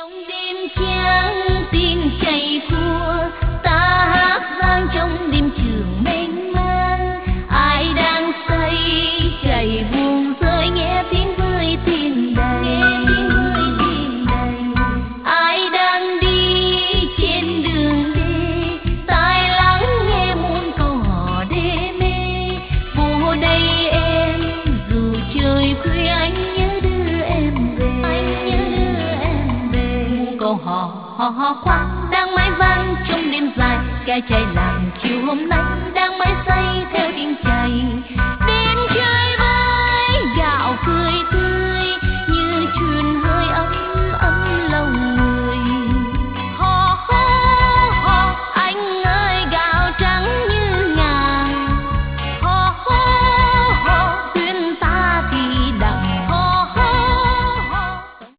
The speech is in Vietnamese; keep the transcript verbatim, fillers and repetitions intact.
Trong đêm trắng tim chảy cua, ta hát vang trong đêm trường mênh mang. Ai đang say chảy buông rơi nghe tiếng vơi thuyền đầy. Ai đang đi trên đường đi, tai lắng nghe muôn câu hò đê mê. Vô đây em dù trời khuya anh nhớ đưa em về. Anh nhớ đưa em về. Muôn câu hò hò hò khoan đang mãi vang trong đêm dài. Cái chai làng chiều hôm nay đang mãi say theo tiếng chảy.